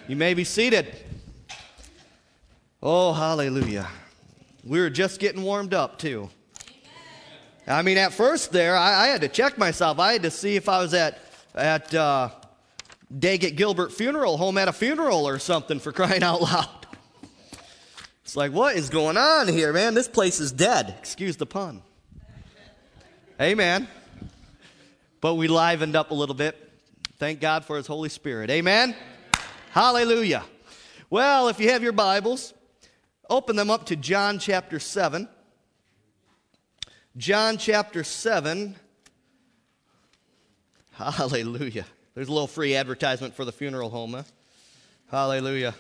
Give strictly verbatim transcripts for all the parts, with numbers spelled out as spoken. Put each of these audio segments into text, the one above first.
You may be seated. Oh, hallelujah. We were just getting warmed up, too. I mean, at first there, I, I had to check myself. I had to see if I was at, at uh, Daggett Gilbert Funeral Home at a funeral or something, for crying out loud. It's like, what is going on here, man? This place is dead. Excuse the pun. Amen. But we livened up a little bit. Thank God for His Holy Spirit. Amen? Hallelujah. Well, if you have your Bibles, open them up to John chapter seven. John chapter seven. Hallelujah. There's a little free advertisement for the funeral home, huh? Hallelujah.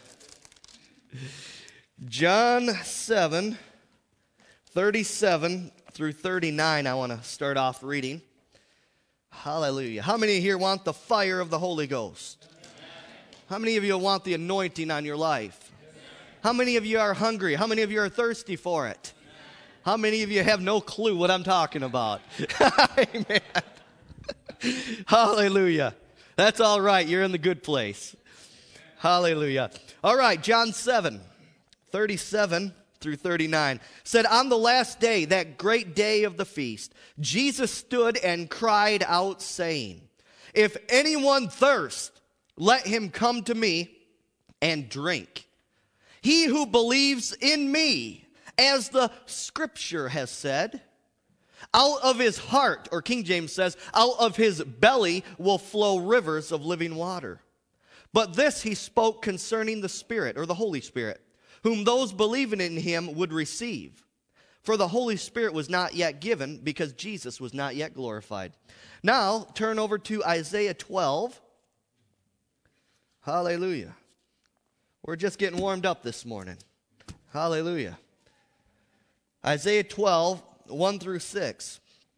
John seven, thirty-seven through thirty-nine, I want to start off reading. Hallelujah. How many here want the fire of the Holy Ghost? How many of you want the anointing on your life? How many of you are hungry? How many of you are thirsty for it? How many of you have no clue what I'm talking about? Amen. Hallelujah. That's all right. You're in the good place. Hallelujah. All right, John seven, thirty-seven through thirty-nine. Said, on the last day, that great day of the feast, Jesus stood and cried out, saying, if anyone thirst, let him come to me and drink. He who believes in me, as the scripture has said, out of his heart, or King James says, out of his belly will flow rivers of living water. But this he spoke concerning the Spirit, or the Holy Spirit, whom those believing in him would receive. For the Holy Spirit was not yet given, because Jesus was not yet glorified. Now, turn over to Isaiah twelve. Hallelujah. We're just getting warmed up this morning. Hallelujah. Isaiah twelve, one through six.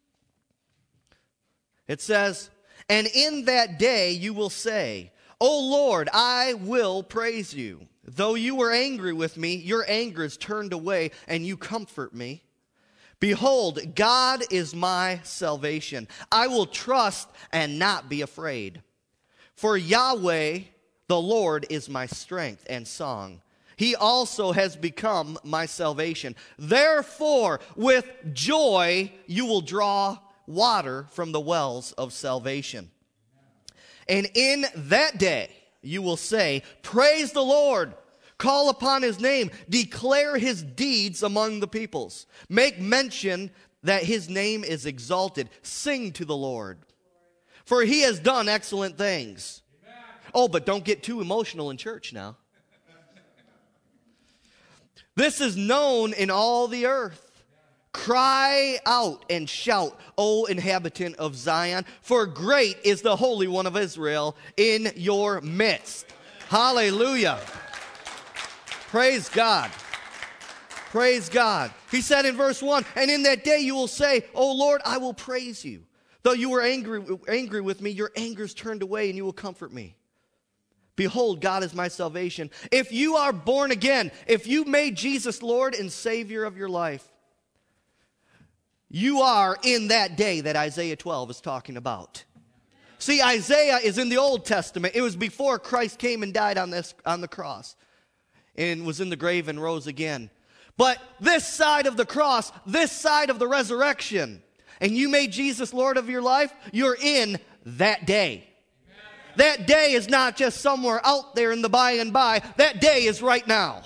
It says, and in that day you will say, O Lord, I will praise you. Though you were angry with me, your anger is turned away, and you comfort me. Behold, God is my salvation. I will trust and not be afraid. For Yahweh, the Lord, is my strength and song. He also has become my salvation. Therefore, with joy, you will draw water from the wells of salvation. And in that day, you will say, praise the Lord. Call upon his name. Declare his deeds among the peoples. Make mention that his name is exalted. Sing to the Lord. For he has done excellent things. Oh, but don't get too emotional in church now. This is known in all the earth. Cry out and shout, O inhabitant of Zion, for great is the Holy One of Israel in your midst. Hallelujah. Praise God. Praise God. He said in verse one, and in that day you will say, O Lord, I will praise you. Though you were angry, angry with me, your anger is turned away, and you will comfort me. Behold, God is my salvation. If you are born again, if you made Jesus Lord and Savior of your life, you are in that day that Isaiah twelve is talking about. See, Isaiah is in the Old Testament. It was before Christ came and died on this on the cross and was in the grave and rose again. But this side of the cross, this side of the resurrection, and you made Jesus Lord of your life, you're in that day. That day is not just somewhere out there in the by and by. That day is right now.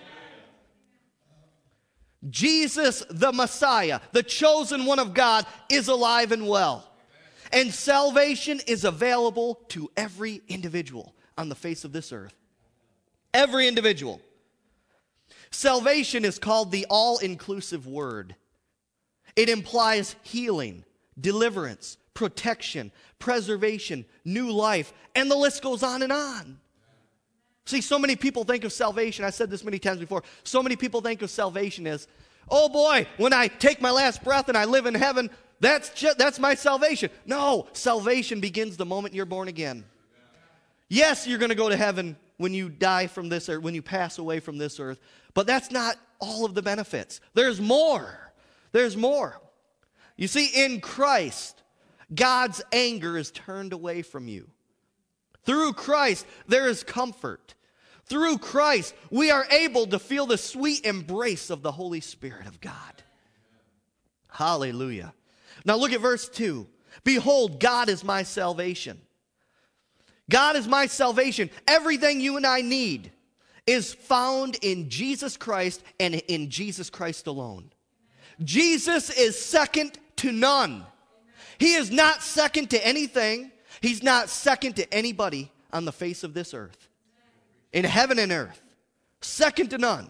Jesus, the Messiah, the chosen one of God, is alive and well. And salvation is available to every individual on the face of this earth. Every individual. Salvation is called the all-inclusive word. It implies healing, deliverance, protection, preservation, new life, and the list goes on and on. See, so many people think of salvation, I said this many times before, so many people think of salvation as, oh boy, when I take my last breath and I live in heaven, that's just, that's my salvation. No, salvation begins the moment you're born again. Yes, you're going to go to heaven when you die from this earth, when you pass away from this earth, but that's not all of the benefits. There's more. There's more. You see, in Christ, God's anger is turned away from you. Through Christ, there is comfort. Through Christ, we are able to feel the sweet embrace of the Holy Spirit of God. Hallelujah. Now look at verse two. Behold, God is my salvation. God is my salvation. Everything you and I need is found in Jesus Christ and in Jesus Christ alone. Jesus is second to none. He is not second to anything. He's not second to anybody on the face of this earth. In heaven and earth. Second to none.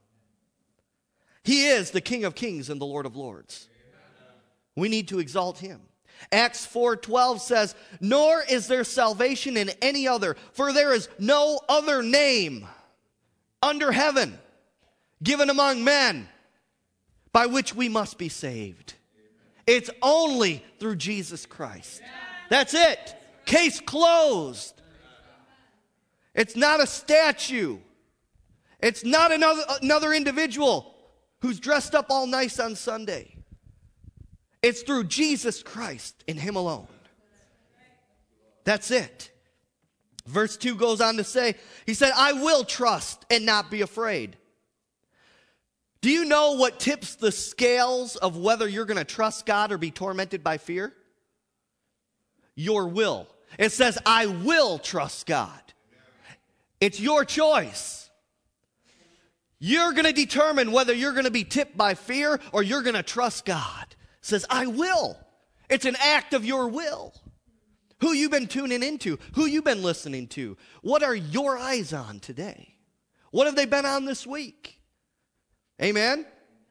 He is the King of kings and the Lord of lords. We need to exalt him. Acts four twelve says, nor is there salvation in any other, for there is no other name under heaven given among men by which we must be saved. It's only through Jesus Christ. That's it. Case closed. It's not a statue. It's not another, another individual who's dressed up all nice on Sunday. It's through Jesus Christ and him alone. That's it. Verse two goes on to say, he said, I will trust and not be afraid. Do you know what tips the scales of whether you're going to trust God or be tormented by fear? Your will. It says, I will trust God. It's your choice. You're going to determine whether you're going to be tipped by fear or you're going to trust God. It says, I will. It's an act of your will. Who you been tuning into? Who you been listening to? What are your eyes on today? What have they been on this week? Amen?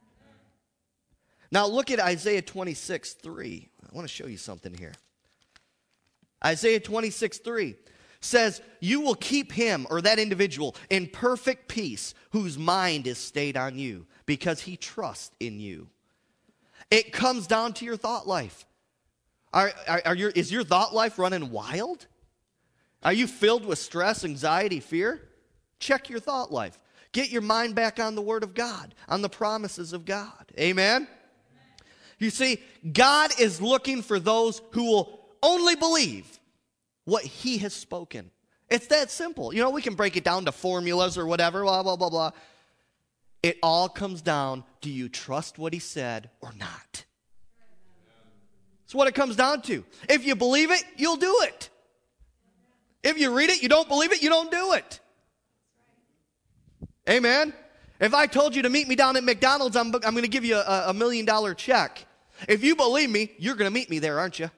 Now look at Isaiah twenty-six three. I want to show you something here. Isaiah twenty-six three says, you will keep him, or that individual, in perfect peace, whose mind is stayed on you, because he trusts in you. It comes down to your thought life. Are, are, are your, is your thought life running wild? Are you filled with stress, anxiety, fear? Check your thought life. Get your mind back on the Word of God, on the promises of God. Amen? You see, God is looking for those who will only believe what he has spoken. It's that simple. You know, we can break it down to formulas or whatever, blah, blah, blah, blah. It all comes down, do you trust what he said or not? That's what it comes down to. If you believe it, you'll do it. If you read it, you don't believe it, you don't do it. Amen? If I told you to meet me down at McDonald's, I'm, I'm going to give you a, a million dollar check. If you believe me, you're going to meet me there, aren't you?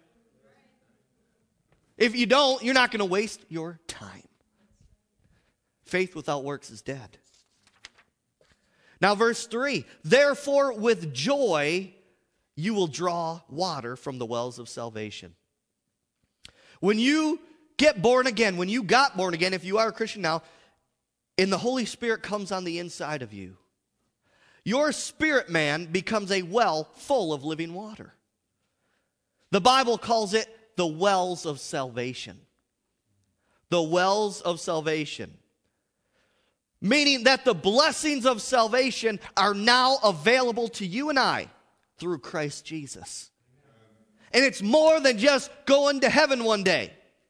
If you don't, you're not going to waste your time. Faith without works is dead. Now verse three, therefore with joy you will draw water from the wells of salvation. When you get born again, when you got born again, if you are a Christian now, and the Holy Spirit comes on the inside of you, your spirit man becomes a well full of living water. The Bible calls it the wells of salvation. The wells of salvation. Meaning that the blessings of salvation are now available to you and I through Christ Jesus. And it's more than just going to heaven one day.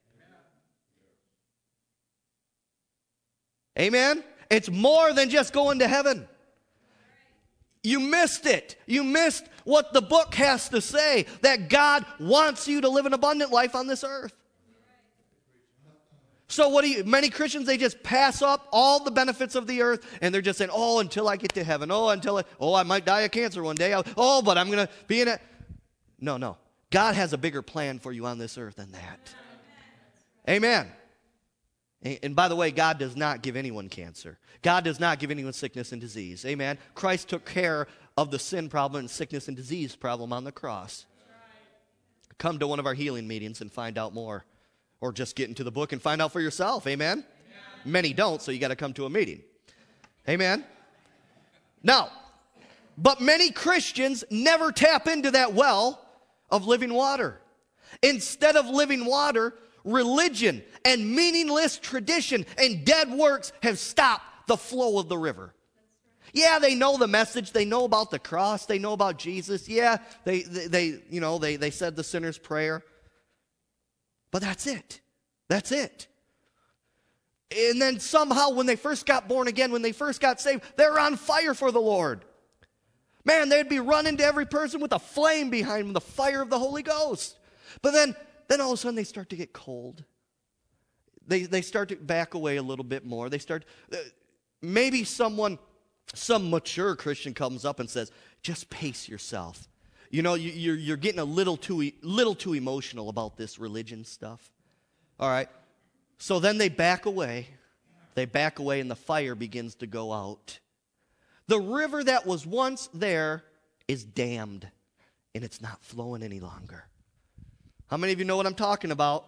Amen? It's more than just going to heaven. You missed it. You missed what the book has to say, that God wants you to live an abundant life on this earth. So what do you, many Christians, they just pass up all the benefits of the earth, and they're just saying, oh, until I get to heaven. Oh, until I, oh, I might die of cancer one day. Oh, but I'm going to be in it. No, no. God has a bigger plan for you on this earth than that. Amen. And by the way, God does not give anyone cancer. God does not give anyone sickness and disease. Amen. Christ took care of the sin problem and sickness and disease problem on the cross. Come to one of our healing meetings and find out more. Or just get into the book and find out for yourself. Amen. Amen. Many don't, so you got to come to a meeting. Amen. Now, but many Christians never tap into that well of living water. Instead of living water, religion and meaningless tradition and dead works have stopped the flow of the river. Yeah, they know the message. They know about the cross. They know about Jesus. Yeah, they, they, they you know, they, they said the sinner's prayer. But that's it. That's it. And then somehow when they first got born again, when they first got saved, they were on fire for the Lord. Man, they'd be running to every person with a flame behind them, the fire of the Holy Ghost. But then, then all of a sudden they start to get cold. They, they start to back away a little bit more. They start, uh, maybe someone, some mature Christian comes up and says, just pace yourself. You know, you, you're, you're getting a little too, little too emotional about this religion stuff. All right. So then they back away. They back away and the fire begins to go out. The river that was once there is dammed, and it's not flowing any longer. How many of you know what I'm talking about?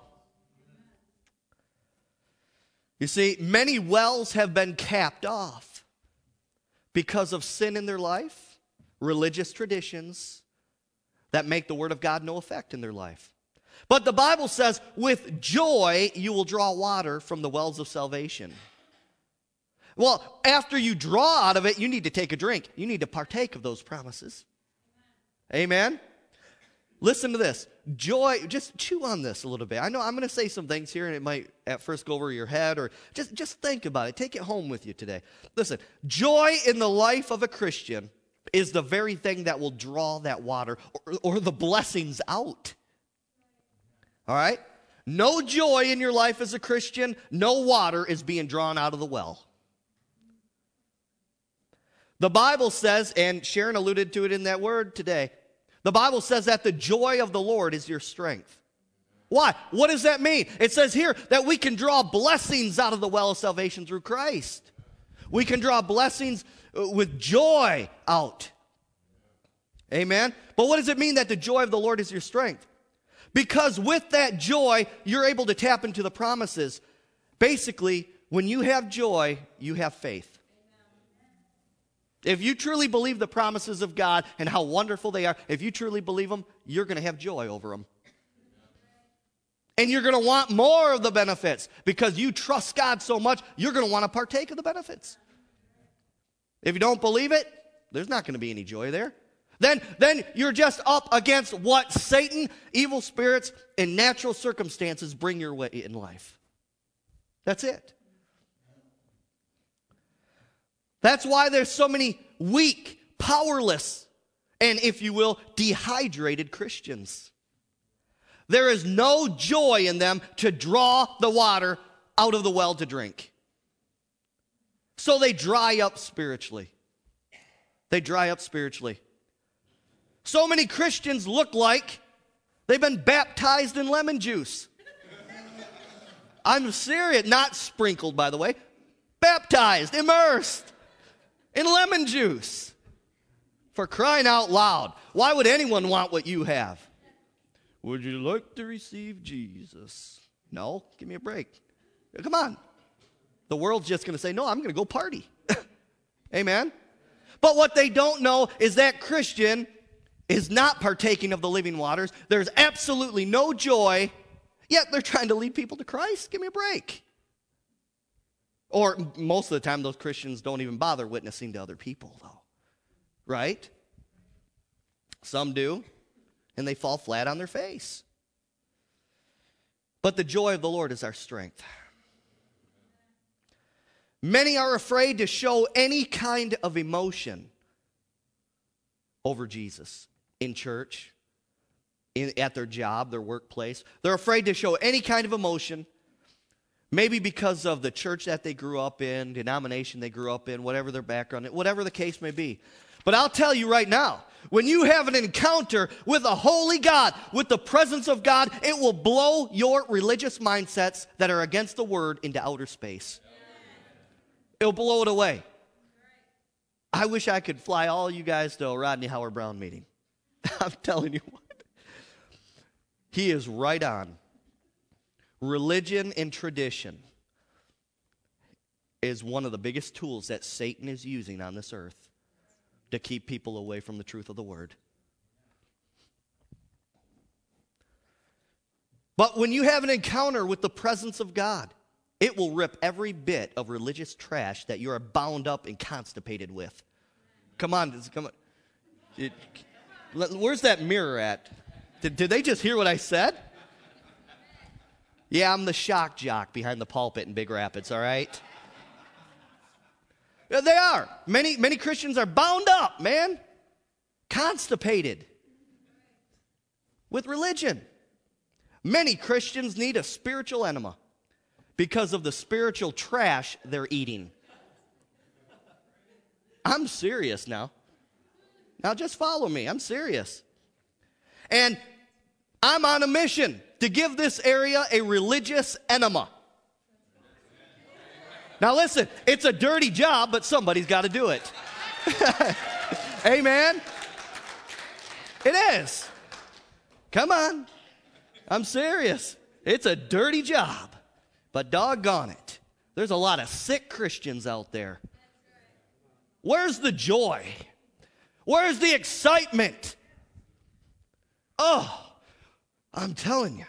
You see, many wells have been capped off because of sin in their life, religious traditions that make the Word of God no effect in their life. But the Bible says, with joy you will draw water from the wells of salvation. Well, after you draw out of it, you need to take a drink. You need to partake of those promises. Amen? Listen to this. Joy, just chew on this a little bit. I know I'm going to say some things here, and it might at first go over your head, or just, just think about it. Take it home with you today. Listen, joy in the life of a Christian is the very thing that will draw that water or, or the blessings out. All right? No joy in your life as a Christian, no water is being drawn out of the well. The Bible says, and Sharon alluded to it in that word today, the Bible says that the joy of the Lord is your strength. Why? What does that mean? It says here that we can draw blessings out of the well of salvation through Christ. We can draw blessings with joy out. Amen? But what does it mean that the joy of the Lord is your strength? Because with that joy, you're able to tap into the promises. Basically, when you have joy, you have faith. If you truly believe the promises of God and how wonderful they are, if you truly believe them, you're going to have joy over them. And you're going to want more of the benefits because you trust God so much, you're going to want to partake of the benefits. If you don't believe it, there's not going to be any joy there. Then, then you're just up against what Satan, evil spirits, and natural circumstances bring your way in life. That's it. That's why there's so many weak, powerless, and if you will, dehydrated Christians. There is no joy in them to draw the water out of the well to drink. So they dry up spiritually. They dry up spiritually. So many Christians look like they've been baptized in lemon juice. I'm serious. Not sprinkled, by the way. Baptized, immersed in lemon juice. For crying out loud. Why would anyone want what you have? Would you like to receive Jesus? No, give me a break. Come on. The world's just going to say, no, I'm going to go party. Amen? But what they don't know is that Christian is not partaking of the living waters. There's absolutely no joy, yet they're trying to lead people to Christ. Give me a break. Or most of the time, those Christians don't even bother witnessing to other people, though. Right? Some do, and they fall flat on their face. But the joy of the Lord is our strength. Many are afraid to show any kind of emotion over Jesus in church, in, at their job, their workplace. They're afraid to show any kind of emotion. Maybe because of the church that they grew up in, denomination they grew up in, whatever their background, whatever the case may be. But I'll tell you right now, when you have an encounter with a holy God, with the presence of God, it will blow your religious mindsets that are against the word into outer space. It'll blow it away. I wish I could fly all you guys to a Rodney Howard Brown meeting. I'm telling you what. He is right on. Religion and tradition is one of the biggest tools that Satan is using on this earth to keep people away from the truth of the word. But when you have an encounter with the presence of God, it will rip every bit of religious trash that you're bound up and constipated with. Come on, come on. It, where's that mirror at? Did, did they just hear what I said? Yeah, I'm the shock jock behind the pulpit in Big Rapids, all right? Yeah, they are. Many, many Christians are bound up, man. Constipated with religion. Many Christians need a spiritual enema because of the spiritual trash they're eating. I'm serious now. Now just follow me. I'm serious. And I'm on a mission to give this area a religious enema. Now listen, it's a dirty job, but somebody's got to do it. Amen? It is. Come on. I'm serious. It's a dirty job, but doggone it. There's a lot of sick Christians out there. Where's the joy? Where's the excitement? Oh, I'm telling you.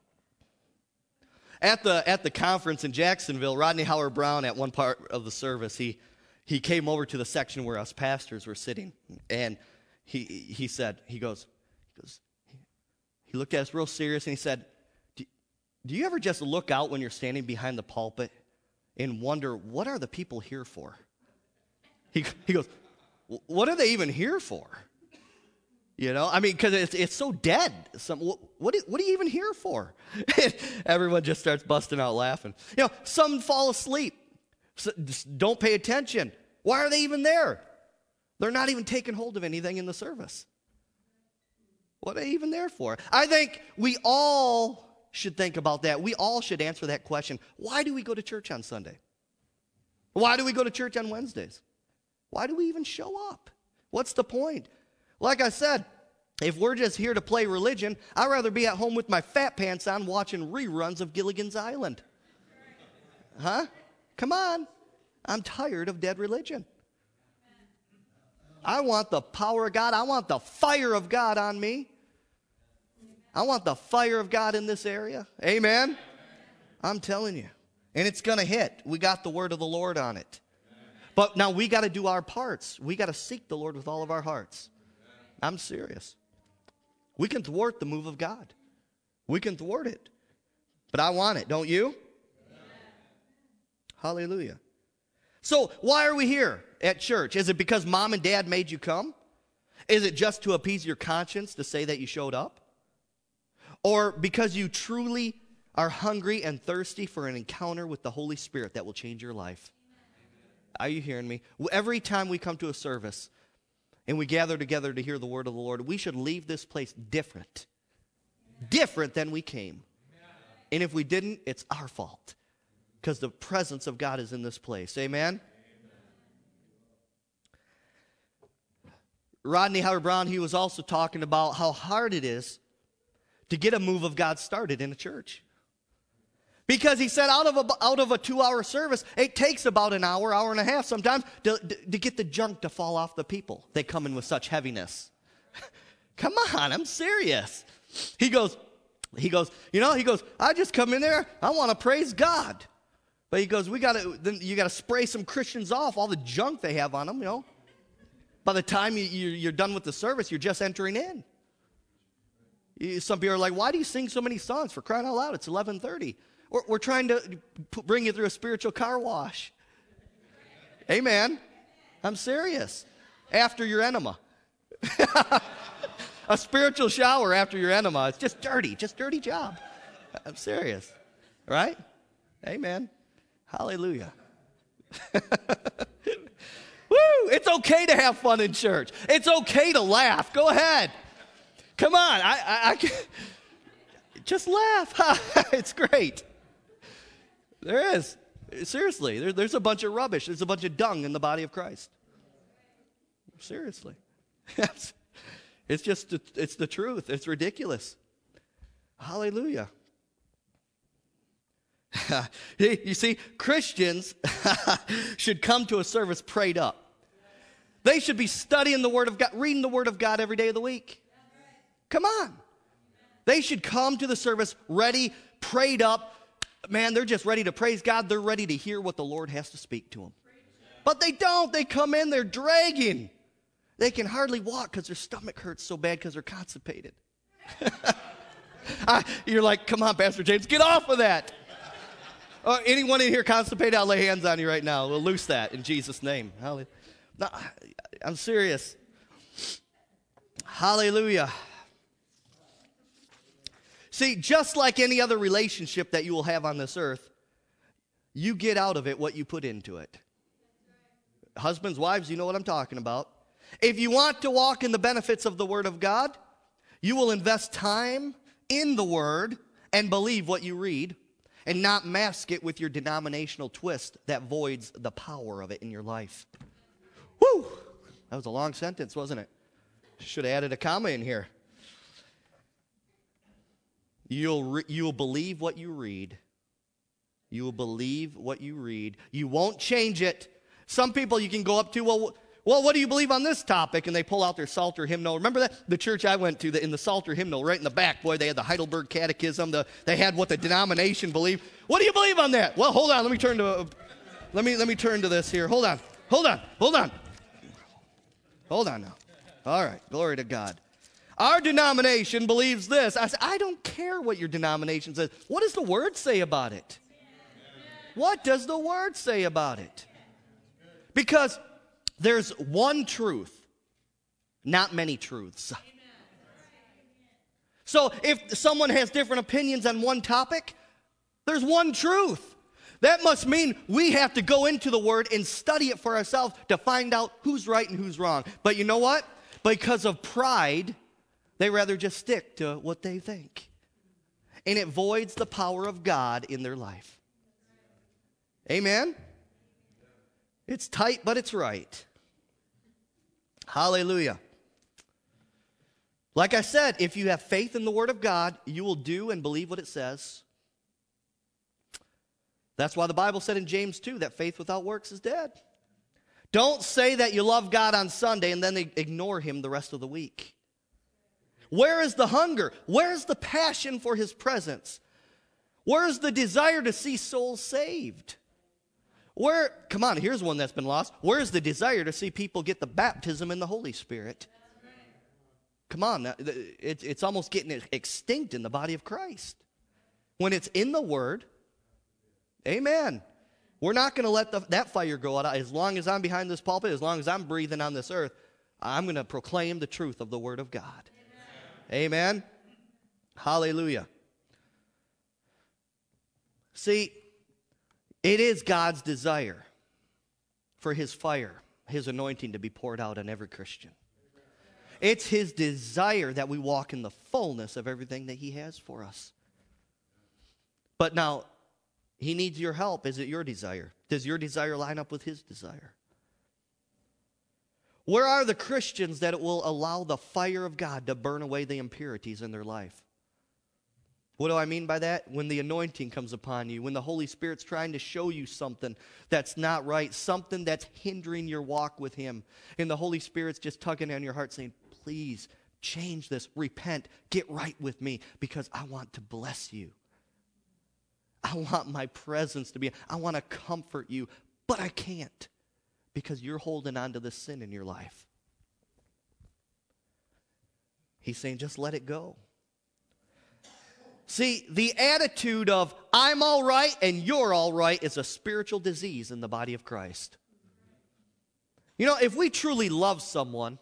At the at the conference in Jacksonville, Rodney Howard Brown, at one part of the service, he he came over to the section where us pastors were sitting, and he he said, he goes, he goes, he looked at us real serious, and he said, do, do you ever just look out when you're standing behind the pulpit and wonder, what are the people here for? He he goes, what are they even here for? You know, I mean, because it's it's so dead. Some, what, what, what are you even here for? Everyone just starts busting out laughing. You know, some fall asleep. So don't pay attention. Why are they even there? They're not even taking hold of anything in the service. What are they even there for? I think we all should think about that. We all should answer that question. Why do we go to church on Sunday? Why do we go to church on Wednesdays? Why do we even show up? What's the point? Like I said, if we're just here to play religion, I'd rather be at home with my fat pants on watching reruns of Gilligan's Island. Huh? Come on. I'm tired of dead religion. I want the power of God. I want the fire of God on me. I want the fire of God in this area. Amen? I'm telling you. And it's going to hit. We got the word of the Lord on it. But now we got to do our parts. We got to seek the Lord with all of our hearts. I'm serious. We can thwart the move of God. We can thwart it. But I want it, don't you? Amen. Hallelujah. So why are we here at church? Is it because mom and dad made you come? Is it just to appease your conscience to say that you showed up? Or because you truly are hungry and thirsty for an encounter with the Holy Spirit that will change your life? Are you hearing me? Every time we come to a service and we gather together to hear the word of the Lord, we should leave this place different. Different than we came. And if we didn't, it's our fault. Because the presence of God is in this place. Amen? Rodney Howard Brown, he was also talking about how hard it is to get a move of God started in a church. Because he said out of a, out of a two-hour service, it takes about an hour, hour and a half sometimes to, to, to get the junk to fall off the people. They come in with such heaviness. Come on, I'm serious. He goes, he goes, you know, he goes, I just come in there, I want to praise God. But he goes, we got to, then you got to spray some Christians off, all the junk they have on them, you know. By the time you, you, you're done with the service, you're just entering in. You, some people are like, why do you sing so many songs? For crying out loud, it's eleven thirty. We're, we're trying to p- bring you through a spiritual car wash. Amen. I'm serious. After your enema. A spiritual shower after your enema. It's just dirty, just dirty job. I'm serious. Right? Amen. Hallelujah. Woo! It's okay to have fun in church. It's okay to laugh. Go ahead. Come on. I, I, I can, just laugh. It's great. There is. Seriously. There, there's a bunch of rubbish. There's a bunch of dung in the body of Christ. Seriously. It's just, it's the truth. It's ridiculous. Hallelujah. You see, Christians should come to a service prayed up. They should be studying the Word of God, reading the Word of God every day of the week. Come on. They should come to the service ready, prayed up. Man, they're just ready to praise God. They're ready to hear what the Lord has to speak to them. But they don't. They come in, they're dragging. They can hardly walk because their stomach hurts so bad because they're constipated. I, you're like, come on, Pastor James, get off of that. Uh, anyone in here constipated? I'll lay hands on you right now. We'll loose that in Jesus' name. Hallelujah. No, I'm serious. Hallelujah. See, just like any other relationship that you will have on this earth, you get out of it what you put into it. Husbands, wives, you know what I'm talking about. If you want to walk in the benefits of the Word of God, you will invest time in the Word and believe what you read and not mask it with your denominational twist that voids the power of it in your life. Woo! That was a long sentence, wasn't it? Should have added a comma in here. You'll, re- you'll believe what you read. You will believe what you read. You won't change it. Some people you can go up to, well, well, what do you believe on this topic? And they pull out their Psalter hymnal. Remember that? The church I went to, the, in the Psalter hymnal, right in the back, boy, they had the Heidelberg Catechism. The, they had what the denomination believed. What do you believe on that? Well, hold on. Let me turn to, uh, let me, let me turn to this here. Hold on. Hold on. Hold on. Hold on now. All right. Glory to God. Our denomination believes this. I said, I don't care what your denomination says. What does the Word say about it? What does the Word say about it? Because there's one truth, not many truths. So if someone has different opinions on one topic, there's one truth. That must mean we have to go into the Word and study it for ourselves to find out who's right and who's wrong. But you know what? Because of pride, they rather just stick to what they think. And it voids the power of God in their life. Amen? It's tight, but it's right. Hallelujah. Like I said, if you have faith in the Word of God, you will do and believe what it says. That's why the Bible said in James two that faith without works is dead. Don't say that you love God on Sunday and then ignore Him the rest of the week. Where is the hunger? Where is the passion for His presence? Where is the desire to see souls saved? Where, come on, here's one that's been lost. Where is the desire to see people get the baptism in the Holy Spirit? Come on, it's almost getting extinct in the body of Christ. When it's in the Word, amen. We're not going to let the, that fire go out. As long as I'm behind this pulpit, as long as I'm breathing on this earth, I'm going to proclaim the truth of the Word of God. Amen. Amen. Hallelujah. See, it is God's desire for His fire, His anointing to be poured out on every Christian. It's His desire that we walk in the fullness of everything that He has for us. But now, He needs your help. Is it your desire? Does your desire line up with His desire? Where are the Christians that will allow the fire of God to burn away the impurities in their life? What do I mean by that? When the anointing comes upon you, when the Holy Spirit's trying to show you something that's not right, something that's hindering your walk with Him, and the Holy Spirit's just tugging on your heart saying, please change this, repent, get right with me, because I want to bless you. I want my presence to be, I want to comfort you, but I can't because you're holding on to the sin in your life. He's saying, just let it go. See, the attitude of, I'm all right and you're all right is a spiritual disease in the body of Christ. You know, if we truly love someone,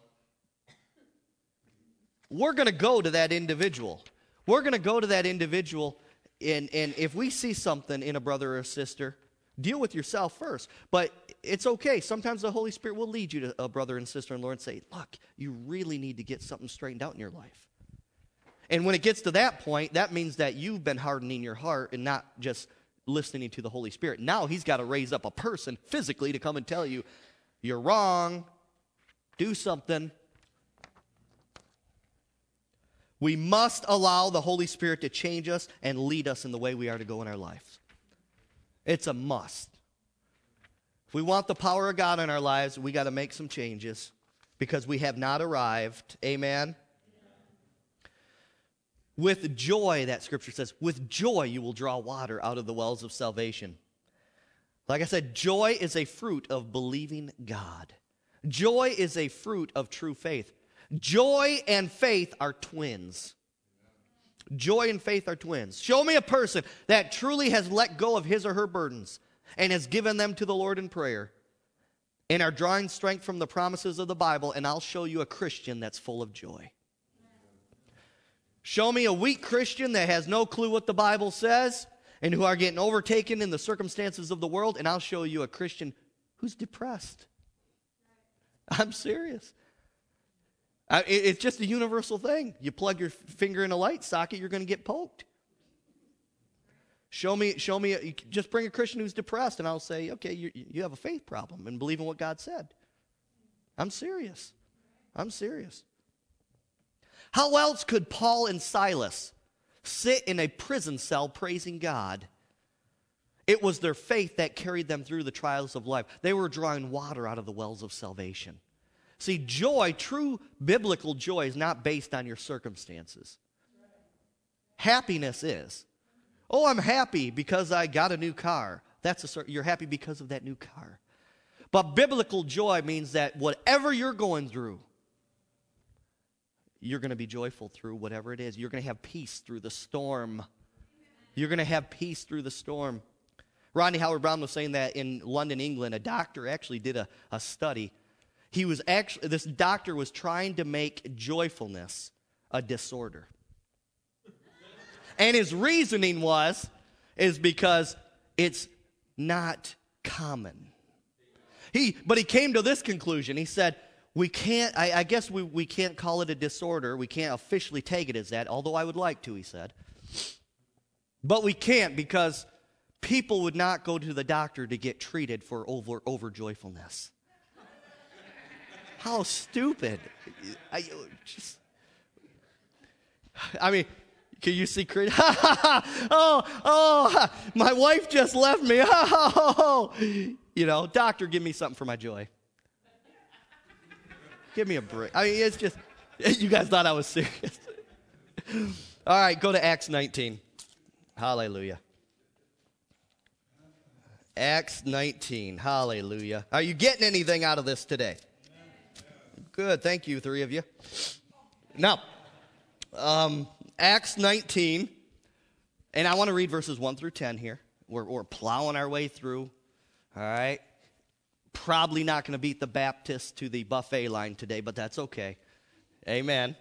we're going to go to that individual. We're going to go to that individual, and, and if we see something in a brother or a sister, deal with yourself first. But it's okay. Sometimes the Holy Spirit will lead you to a brother and sister in the Lord and say, look, you really need to get something straightened out in your life. And when it gets to that point, that means that you've been hardening your heart and not just listening to the Holy Spirit. Now He's got to raise up a person physically to come and tell you, you're wrong, do something. We must allow the Holy Spirit to change us and lead us in the way we are to go in our lives. It's a must. If we want the power of God in our lives, we got to make some changes because we have not arrived. Amen? With joy, that scripture says, with joy you will draw water out of the wells of salvation. Like I said, joy is a fruit of believing God. Joy is a fruit of true faith. Joy and faith are twins. Joy and faith are twins. Show me a person that truly has let go of his or her burdens and has given them to the Lord in prayer and are drawing strength from the promises of the Bible, and I'll show you a Christian that's full of joy. Show me a weak Christian that has no clue what the Bible says and who are getting overtaken in the circumstances of the world, and I'll show you a Christian who's depressed. I'm serious. I, it, it's just a universal thing. You plug your finger in a light socket, you're going to get poked. Show me, show me, a, just bring a Christian who's depressed, and I'll say, okay, you, you have a faith problem and believe in what God said. I'm serious. I'm serious. How else could Paul and Silas sit in a prison cell praising God? It was their faith that carried them through the trials of life. They were drawing water out of the wells of salvation. See, joy, true biblical joy, is not based on your circumstances. Happiness is. Oh, I'm happy because I got a new car. That's a, you're happy because of that new car. But biblical joy means that whatever you're going through, you're going to be joyful through whatever it is. You're going to have peace through the storm. You're going to have peace through the storm. Rodney Howard-Brown was saying that in London, England, a doctor actually did a, a study. He was actually, this doctor was trying to make joyfulness a disorder. And his reasoning was, is because it's not common. He, but he came to this conclusion. He said, we can't, I, I guess we, we can't call it a disorder. We can't officially tag it as that, although I would like to, he said. But we can't because people would not go to the doctor to get treated for over, overjoyfulness. How stupid. I, just, I mean, can you see Chris? oh, oh, my wife just left me. Oh, you know, doctor, give me something for my joy. Give me a break. I mean, it's just, you guys thought I was serious. All right, go to Acts nineteen. Hallelujah. Acts nineteen. Hallelujah. Are you getting anything out of this today? Good. Thank you, three of you. Now, um, Acts nineteen, and I want to read verses one through ten here. We're, we're plowing our way through. All right. Probably not going to beat the Baptists to the buffet line today, but that's okay. Amen.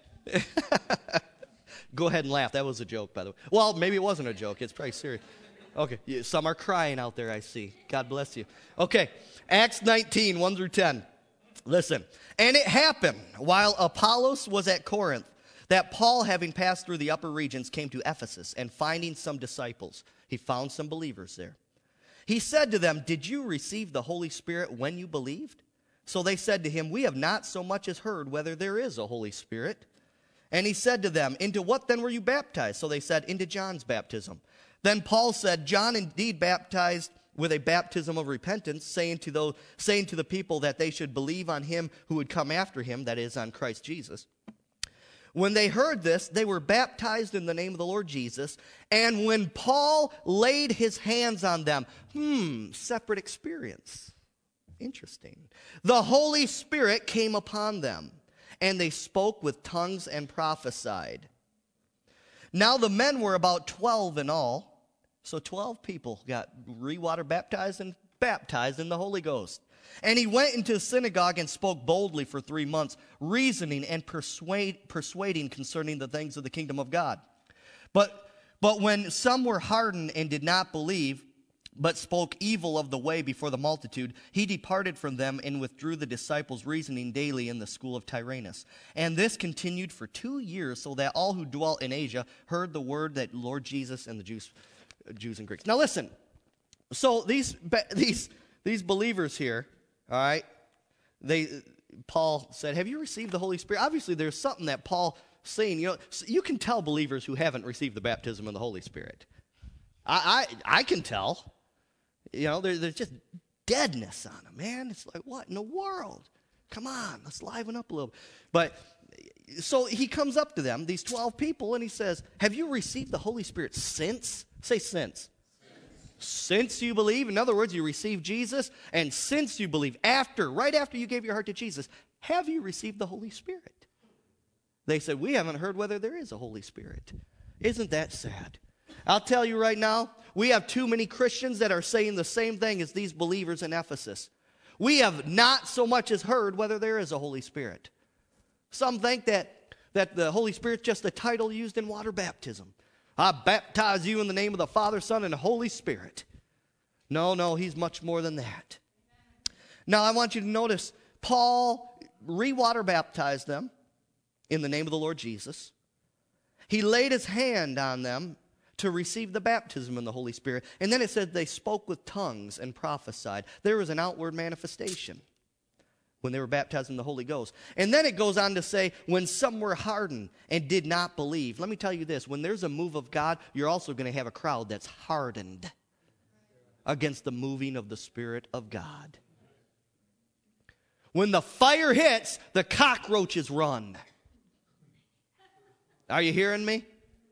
Go ahead and laugh. That was a joke, by the way. Well, maybe it wasn't a joke. It's pretty serious. Okay. Some are crying out there, I see. God bless you. Okay. Acts nineteen, one through ten. Listen. And it happened while Apollos was at Corinth that Paul, having passed through the upper regions, came to Ephesus, and finding some disciples, he found some believers there. He said to them, did you receive the Holy Spirit when you believed? So they said to him, we have not so much as heard whether there is a Holy Spirit. And he said to them, into what then were you baptized? So they said, into John's baptism. Then Paul said, John indeed baptized with a baptism of repentance, saying to those, saying to the people that they should believe on him who would come after him, that is, on Christ Jesus. When they heard this, they were baptized in the name of the Lord Jesus. And when Paul laid his hands on them, hmm, separate experience. Interesting. The Holy Spirit came upon them, and they spoke with tongues and prophesied. Now the men were about twelve in all. So twelve people got re-water baptized and baptized in the Holy Ghost. And he went into the synagogue and spoke boldly for three months, reasoning and persuade, persuading concerning the things of the kingdom of God. But, but when some were hardened and did not believe, but spoke evil of the way before the multitude, he departed from them and withdrew the disciples, reasoning daily in the school of Tyrannus. And this continued for two years, so that all who dwelt in Asia heard the word that Lord Jesus and the Jews, Jews and Greeks. Now listen, so these these these believers here, all right, they Paul said, have you received the Holy Spirit? Obviously, there's something that Paul saying, you know, you can tell believers who haven't received the baptism of the Holy Spirit. I I, I can tell. You know, there, there's just deadness on them, man. It's like, what in the world? Come on, let's liven up a little. But so he comes up to them, these twelve people, and he says, have you received the Holy Spirit since? Say since. Since you believe, in other words, you received Jesus, and since you believe, after, right after you gave your heart to Jesus, have you received the Holy Spirit? They said, we haven't heard whether there is a Holy Spirit. Isn't that sad? I'll tell you right now, we have too many Christians that are saying the same thing as these believers in Ephesus. We have not so much as heard whether there is a Holy Spirit. Some think that, that the Holy Spirit's just a title used in water baptism. I baptize you in the name of the Father, Son, and the Holy Spirit. No, no, he's much more than that. Now, I want you to notice, Paul re-water baptized them in the name of the Lord Jesus. He laid his hand on them to receive the baptism in the Holy Spirit. And then it said they spoke with tongues and prophesied. There was an outward manifestation when they were baptized in the Holy Ghost. And then it goes on to say, when some were hardened and did not believe. Let me tell you this, when there's a move of God, you're also going to have a crowd that's hardened against the moving of the Spirit of God. When the fire hits, the cockroaches run. Are you hearing me?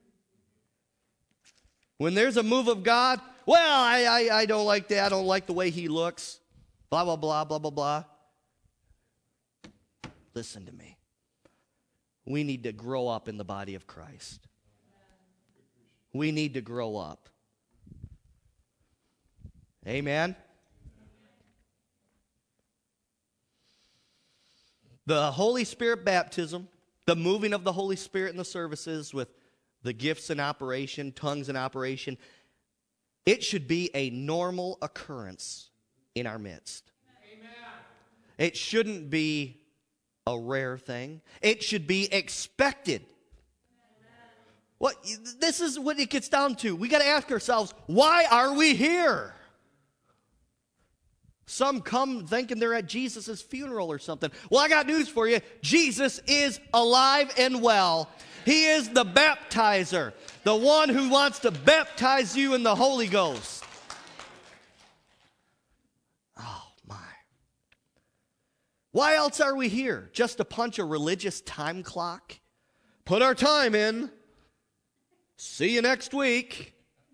When there's a move of God, well, I, I, I don't like that. I don't like the way he looks. Blah, blah, blah, blah, blah, blah. Listen to me. We need to grow up in the body of Christ. We need to grow up. Amen? The Holy Spirit baptism, the moving of the Holy Spirit in the services with the gifts in operation, tongues in operation, it should be a normal occurrence in our midst. Amen. It shouldn't be a rare thing. It should be expected. What this is what it gets down to. We got to ask ourselves, why are we here? Some come thinking they're at Jesus' funeral or something. Well, I got news for you. Jesus is alive and well. He is the baptizer, the one who wants to baptize you in the Holy Ghost. Oh, my. Why else are we here? Just to punch a religious time clock? Put our time in. See you next week.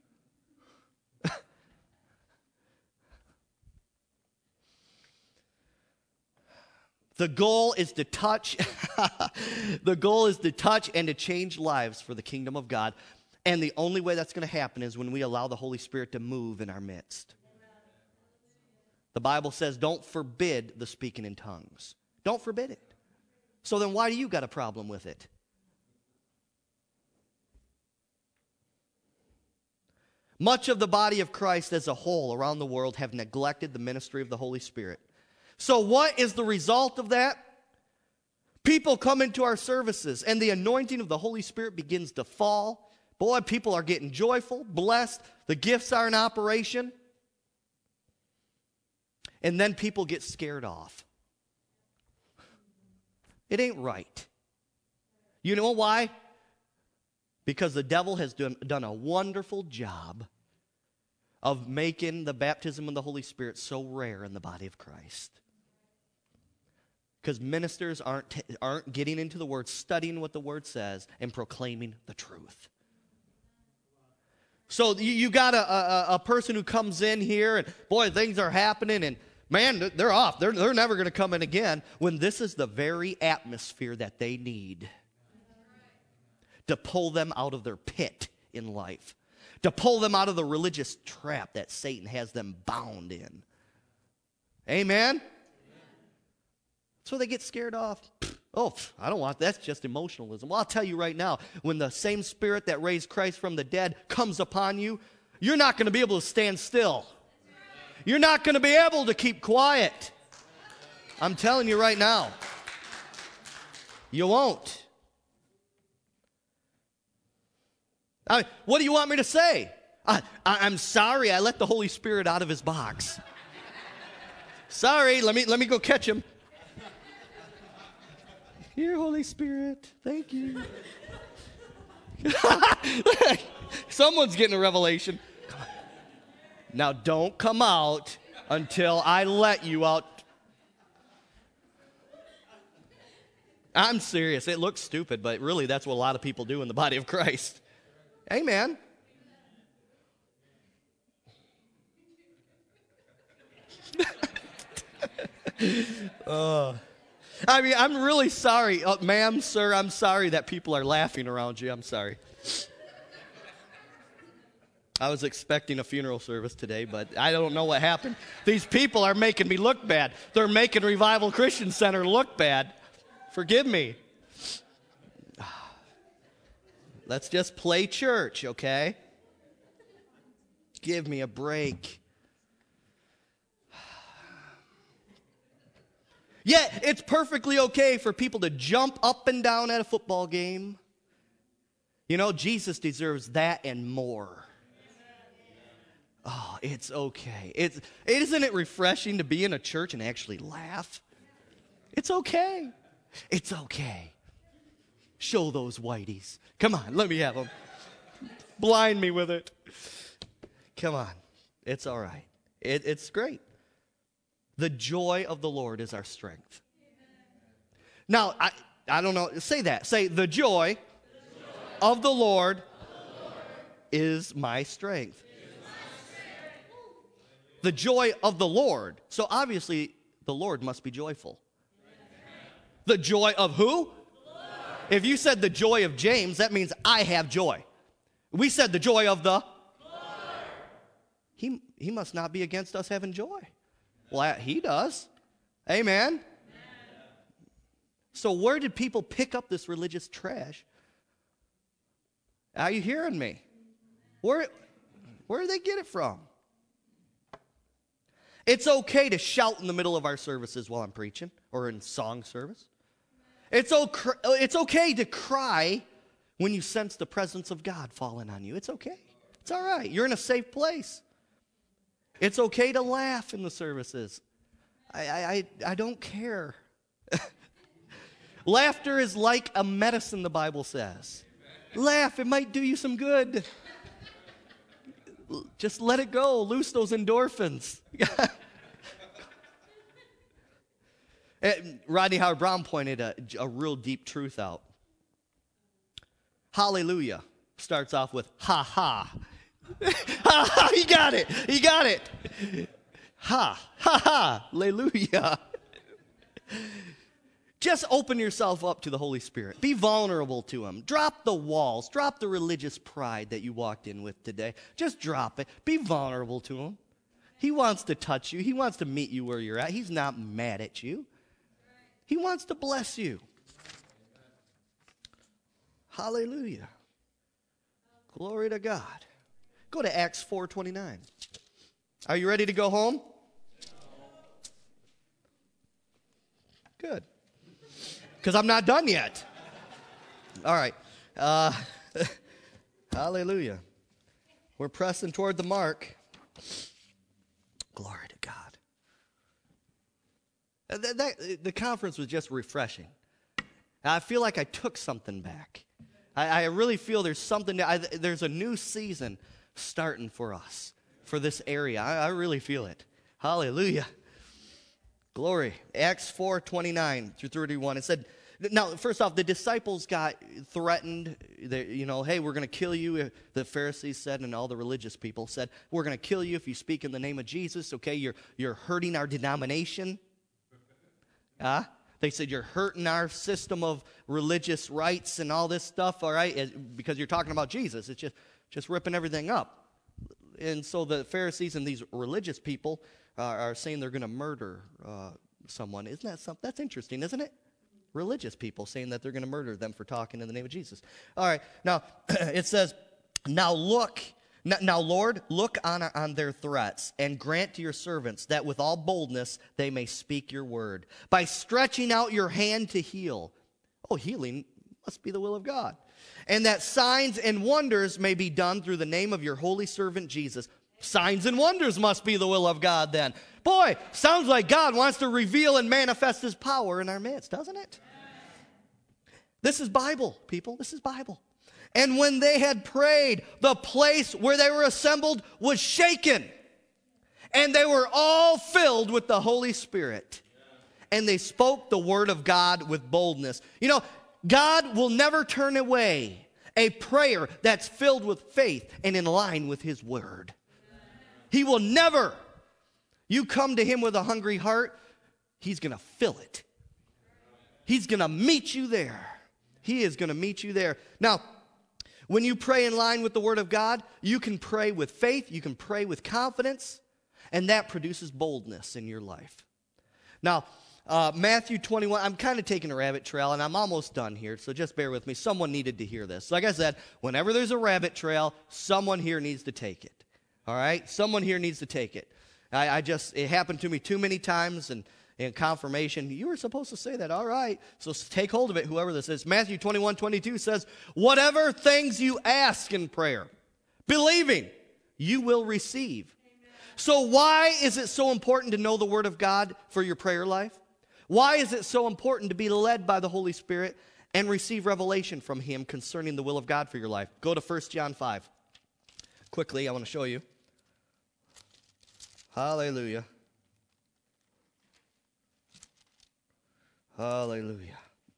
The goal is to touch, the goal is to touch and to change lives for the kingdom of God. And the only way that's going to happen is when we allow the Holy Spirit to move in our midst. The Bible says don't forbid the speaking in tongues. Don't forbid it. So then why do you got a problem with it? Much of the body of Christ as a whole around the world have neglected the ministry of the Holy Spirit. So what is the result of that? People come into our services and the anointing of the Holy Spirit begins to fall. Boy, people are getting joyful, blessed. The gifts are in operation. And then people get scared off. It ain't right. You know why? Because the devil has done, done a wonderful job of making the baptism of the Holy Spirit so rare in the body of Christ. Because ministers aren't, t- aren't getting into the Word, studying what the Word says, and proclaiming the truth. So you, you got a, a, a person who comes in here, and boy, things are happening, and man, they're off. They're, they're never going to come in again, when this is the very atmosphere that they need to pull them out of their pit in life, to pull them out of the religious trap that Satan has them bound in. Amen? So they get scared off. Oh, I don't want that. That's just emotionalism. Well, I'll tell you right now, when the same Spirit that raised Christ from the dead comes upon you, you're not going to be able to stand still. You're not going to be able to keep quiet. I'm telling you right now. You won't. I, what do you want me to say? I, I, I'm sorry I let the Holy Spirit out of his box. Sorry, let me, let me go catch him. Here, Holy Spirit, thank you. Someone's getting a revelation. Now, don't come out until I let you out. I'm serious. It looks stupid, but really that's what a lot of people do in the body of Christ. Amen. uh, I mean, I'm really sorry. Uh, ma'am, sir, I'm sorry that people are laughing around you. I'm sorry. I was expecting a funeral service today, but I don't know what happened. These people are making me look bad. They're making Revival Christian Center look bad. Forgive me. Let's just play church, okay? Give me a break. Yeah, it's perfectly okay for people to jump up and down at a football game. You know, Jesus deserves that and more. Oh, it's okay. It's, isn't it refreshing to be in a church and actually laugh? It's okay. It's okay. Show those whiteys. Come on, let me have them. Blind me with it. Come on. It's all right. It, it's great. The joy of the Lord is our strength. Now, I, I don't know. Say that. Say, the joy, the joy of the Lord, of the Lord is my strength. The joy of the Lord. So obviously, the Lord must be joyful. The joy of who? If you said the joy of James, that means I have joy. We said the joy of the Lord. He, he must not be against us having joy. Well, he does. Amen. Amen. So where did people pick up this religious trash? Are you hearing me? Where, where do they get it from? It's okay to shout in the middle of our services while I'm preaching or in song service. It's okay, it's okay to cry when you sense the presence of God falling on you. It's okay. It's all right. You're in a safe place. It's okay to laugh in the services. I, I, I don't care. Laughter is like a medicine, the Bible says. Laugh. It might do you some good. Just let it go. Loose those endorphins. Rodney Howard-Browne pointed a, a real deep truth out. Hallelujah starts off with ha ha. Ha ha, he got it. He got it. Ha ha ha. Hallelujah. Just open yourself up to the Holy Spirit. Be vulnerable to Him. Drop the walls. Drop the religious pride that you walked in with today. Just drop it. Be vulnerable to Him. He wants to touch you. He wants to meet you where you're at. He's not mad at you. He wants to bless you. Hallelujah. Glory to God. Go to Acts four twenty-nine. Are you ready to go home? Good. Because I'm not done yet. All right. Uh, hallelujah. We're pressing toward the mark. Glory to God. That, that, the conference was just refreshing. I feel like I took something back. I, I really feel there's something, I, there's a new season starting for us, for this area. I, I really feel it. Hallelujah. Glory. Acts four twenty-nine through thirty-one. It said, now, first off, the disciples got threatened. They, you know, hey, we're going to kill you. The Pharisees said, and all the religious people said, we're going to kill you if you speak in the name of Jesus. Okay, you're, you're hurting our denomination. Uh, they said, you're hurting our system of religious rights and all this stuff, all right, because you're talking about Jesus. It's just, just ripping everything up. And so the Pharisees and these religious people uh, are saying they're going to murder uh, someone. Isn't that something? That's interesting, isn't it? Religious people saying that they're going to murder them for talking in the name of Jesus. All right, now it says, now look, now Lord, look on, on their threats and grant to your servants that with all boldness they may speak your word. By stretching out your hand to heal. Oh, healing must be the will of God. And that signs and wonders may be done through the name of your holy servant Jesus. Signs and wonders must be the will of God then. Boy, sounds like God wants to reveal and manifest His power in our midst, doesn't it? This is Bible, people. This is Bible. And when they had prayed, the place where they were assembled was shaken. And they were all filled with the Holy Spirit. And they spoke the word of God with boldness. You know, God will never turn away a prayer that's filled with faith and in line with His word. He will never. You come to Him with a hungry heart, He's going to fill it. He's going to meet you there. He is going to meet you there. Now, When you pray in line with the Word of God, you can pray with faith, you can pray with confidence, and that produces boldness in your life. Now, uh, Matthew twenty-one, I'm kind of taking a rabbit trail, and I'm almost done here, so just bear with me. Someone needed to hear this. Like I said, whenever there's a rabbit trail, someone here needs to take it. All right? Someone here needs to take it. I, I just, it happened to me too many times, and in confirmation, you were supposed to say that. All right. So take hold of it, whoever this is. Matthew twenty-one twenty-two says, whatever things you ask in prayer, believing, you will receive. Amen. So why is it so important to know the Word of God for your prayer life? Why is it so important to be led by the Holy Spirit and receive revelation from Him concerning the will of God for your life? Go to First John five. Quickly, I want to show you. Hallelujah. Hallelujah.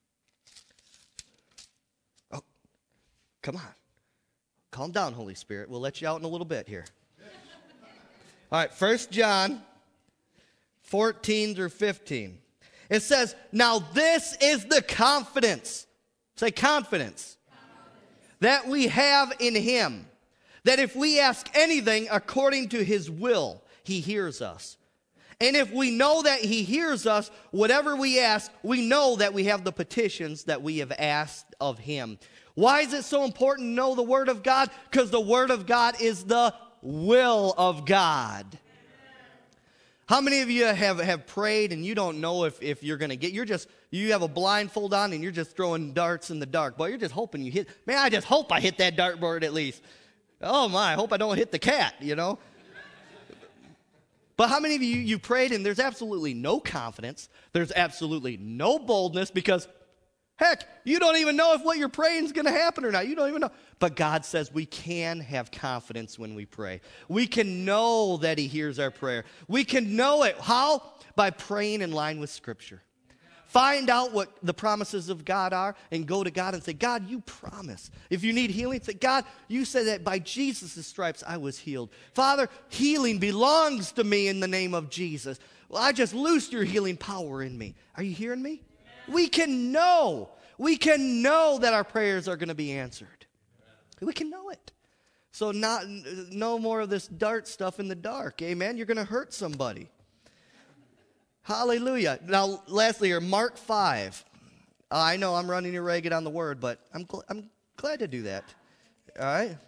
Oh, come on. Calm down, Holy Spirit. We'll let you out in a little bit here. All right, First John fourteen through fifteen. It says, now this is the confidence. Say confidence. Confidence. That we have in Him. That if we ask anything according to His will, He hears us. And if we know that He hears us, whatever we ask, we know that we have the petitions that we have asked of Him. Why is it so important to know the Word of God? Because the Word of God is the will of God. How many of you have, have prayed and you don't know if, if you're going to get, you're just, you have a blindfold on and you're just throwing darts in the dark. Boy, you're just hoping you hit, man, I just hope I hit that dartboard at least. Oh my, I hope I don't hit the cat, you know. But how many of you, you prayed and there's absolutely no confidence, there's absolutely no boldness because, heck, you don't even know if what you're praying is going to happen or not. You don't even know. But God says we can have confidence when we pray. We can know that He hears our prayer. We can know it. How? By praying in line with Scripture. Find out what the promises of God are and go to God and say, God, you promise. If you need healing, say, God, you said that by Jesus' stripes I was healed. Father, healing belongs to me in the name of Jesus. Well, I just loosed your healing power in me. Are you hearing me? Amen. We can know. We can know that our prayers are going to be answered. Amen. We can know it. So not no more of this dart stuff in the dark. Amen. You're going to hurt somebody. Hallelujah. Now, lastly here, Mark five. Uh, I know I'm running you ragged on the word, but I'm, gl- I'm glad to do that. All right?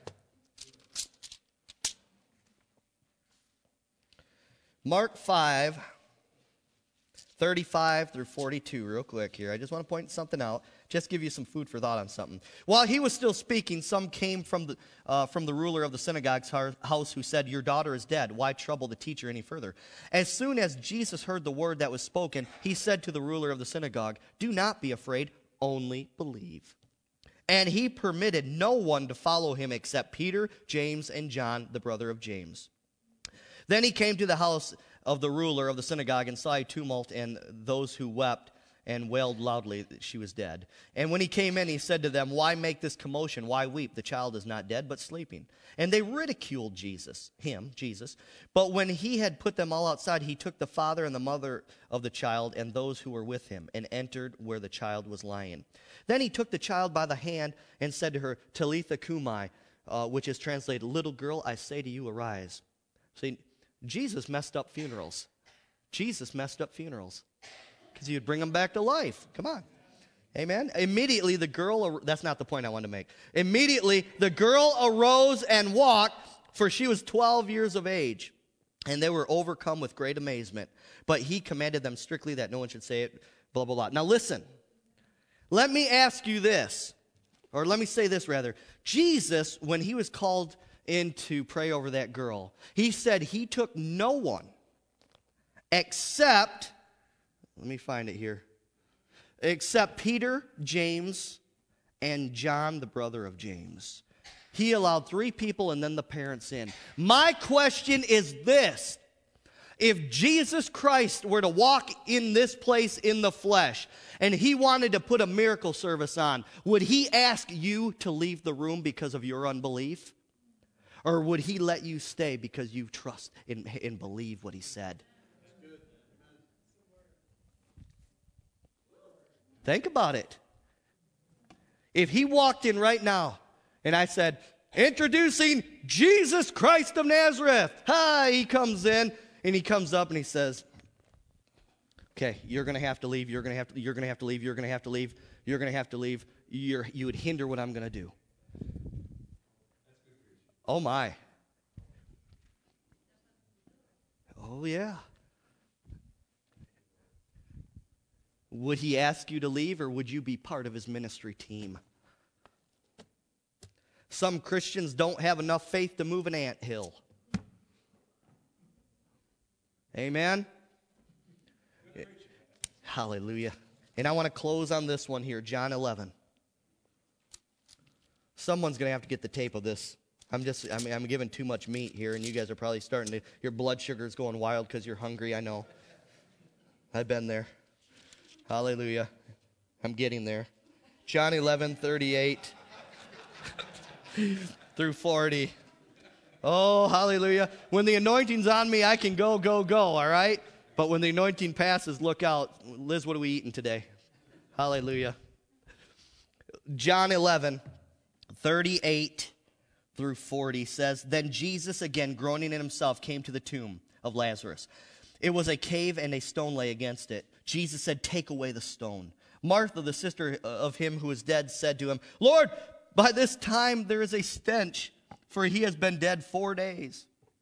Mark five, thirty-five through forty-two, real quick here. I just want to point something out, just give you some food for thought on something. While he was still speaking, some came from the, uh, from the ruler of the synagogue's house who said, your daughter is dead. Why trouble the teacher any further? As soon as Jesus heard the word that was spoken, he said to the ruler of the synagogue, do not be afraid, only believe. And he permitted no one to follow him except Peter, James, and John, the brother of James. Then he came to the house of the ruler of the synagogue and saw a tumult and those who wept and wailed loudly that she was dead. And when he came in, he said to them, why make this commotion? Why weep? The child is not dead, but sleeping. And they ridiculed Jesus, him, Jesus. But when he had put them all outside, he took the father and the mother of the child and those who were with him and entered where the child was lying. Then he took the child by the hand and said to her, Talitha Kumai, uh, which is translated, little girl, I say to you, arise. See, Jesus messed up funerals. Jesus messed up funerals. Because he would bring them back to life. Come on. Amen. Immediately the girl, that's not the point I wanted to make. Immediately the girl arose and walked, for she was twelve years of age. And they were overcome with great amazement. But he commanded them strictly that no one should say it, blah, blah, blah. Now listen. Let me ask you this. Or let me say this rather. Jesus, when he was called in to pray over that girl, he said he took no one except... Let me find it here. Except Peter, James, and John, the brother of James. He allowed three people and then the parents in. My question is this. If Jesus Christ were to walk in this place in the flesh and he wanted to put a miracle service on, would he ask you to leave the room because of your unbelief? Or would he let you stay because you trust and, and believe what he said? Think about it. If he walked in right now And I said, introducing Jesus Christ of Nazareth. Hi, he comes in, and he comes up and he says, okay, you're going to have to leave, you're going to have to, you're going to have to leave, you're going to have to leave, you're going to have to leave. You're, you would hinder what I'm going to do. Oh, my. Oh, yeah. Would he ask you to leave, or would you be part of his ministry team? Some Christians don't have enough faith to move an anthill. Amen? Hallelujah. And I want to close on this one here, John eleven. Someone's going to have to get the tape of this. I'm just, I mean, I'm giving too much meat here, and you guys are probably starting to, your blood sugar's going wild because you're hungry, I know. I've been there. Hallelujah. I'm getting there. John eleven, thirty-eight through forty. Oh, hallelujah. When the anointing's on me, I can go, go, go, all right? But when the anointing passes, look out. Liz, what are we eating today? Hallelujah. John eleven, thirty-eight through forty says, Then Jesus, again groaning in himself, came to the tomb of Lazarus. It was a cave, and a stone lay against it. Jesus said, Take away the stone. Martha, the sister of him who was dead, said to him, Lord, by this time there is a stench, for he has been dead four days.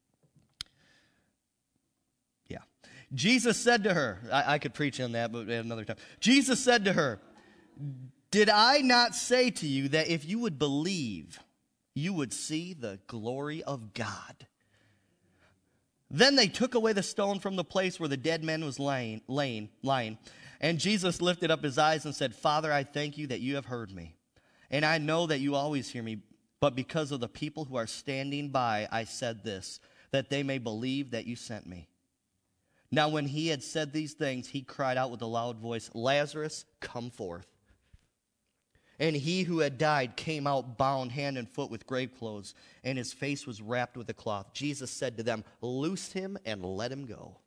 Yeah. Jesus said to her, I, I could preach on that, but another time. Jesus said to her, Did I not say to you that if you would believe, you would see the glory of God? Then they took away the stone from the place where the dead man was lying, laying, lying. And Jesus lifted up his eyes and said, Father, I thank you that you have heard me. And I know that you always hear me. But because of the people who are standing by, I said this, that they may believe that you sent me. Now when he had said these things, he cried out with a loud voice, Lazarus, come forth. And he who had died came out bound hand and foot with grave clothes, and his face was wrapped with a cloth. Jesus said to them, Loose him and let him go.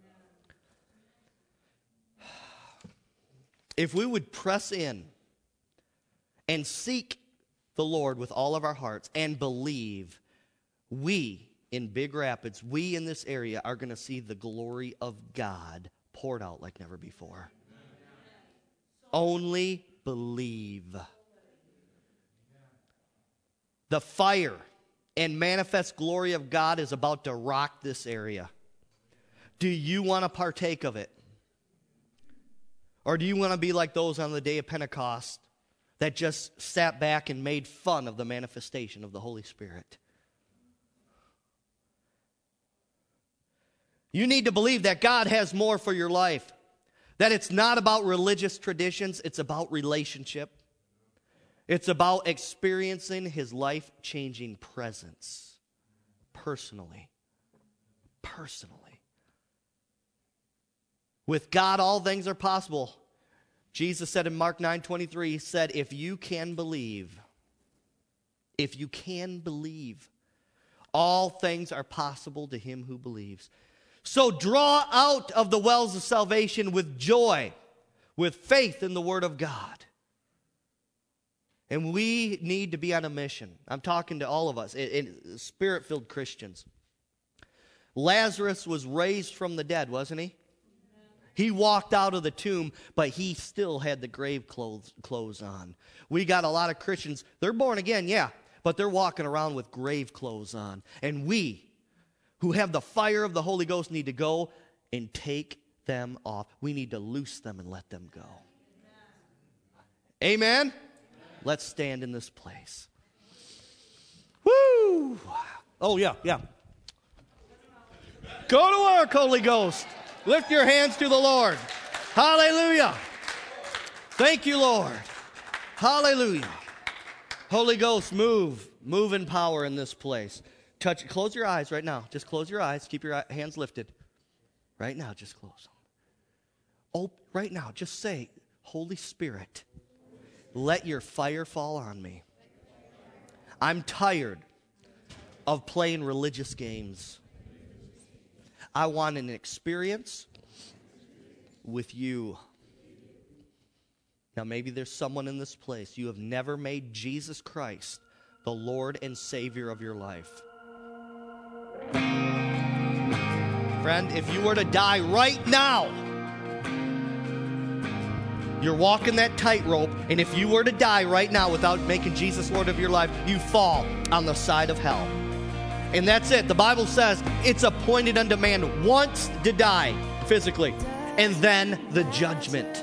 If we would press in and seek the Lord with all of our hearts and believe, we in Big Rapids, we in this area are going to see the glory of God poured out like never before. Only believe. The fire and manifest glory of God is about to rock this area. Do you want to partake of it? Or do you want to be like those on the day of Pentecost that just sat back and made fun of the manifestation of the Holy Spirit? You need to believe that God has more for your life. That it's not about religious traditions, it's about relationship. It's about experiencing his life-changing presence personally. Personally. With God, all things are possible. Jesus said in Mark nine twenty-three, he said, if you can believe, if you can believe, all things are possible to him who believes. So draw out of the wells of salvation with joy, with faith in the Word of God. And we need to be on a mission. I'm talking to all of us, Spirit-filled Christians. Lazarus was raised from the dead, wasn't he? He walked out of the tomb, but he still had the grave clothes, clothes on. We got a lot of Christians, they're born again, yeah, but they're walking around with grave clothes on. And we, who have the fire of the Holy Ghost, need to go and take them off. We need to loose them and let them go. Amen? Amen? Let's stand in this place. Woo! Oh, yeah, yeah. Go to work, Holy Ghost. Lift your hands to the Lord. Hallelujah. Thank you, Lord. Hallelujah. Holy Ghost, move. Move in power in this place. Touch. Close your eyes right now. Just close your eyes. Keep your hands lifted. Right now, just close them. Oh, right now, just say, Holy Spirit, let your fire fall on me. I'm tired of playing religious games. I want an experience with you. Now, maybe there's someone in this place. You have never made Jesus Christ the Lord and Savior of your life. Friend, if you were to die right now, you're walking that tightrope, and if you were to die right now without making Jesus Lord of your life, you fall on the side of hell. And that's it. The Bible says it's appointed unto man once to die physically, and then the judgment.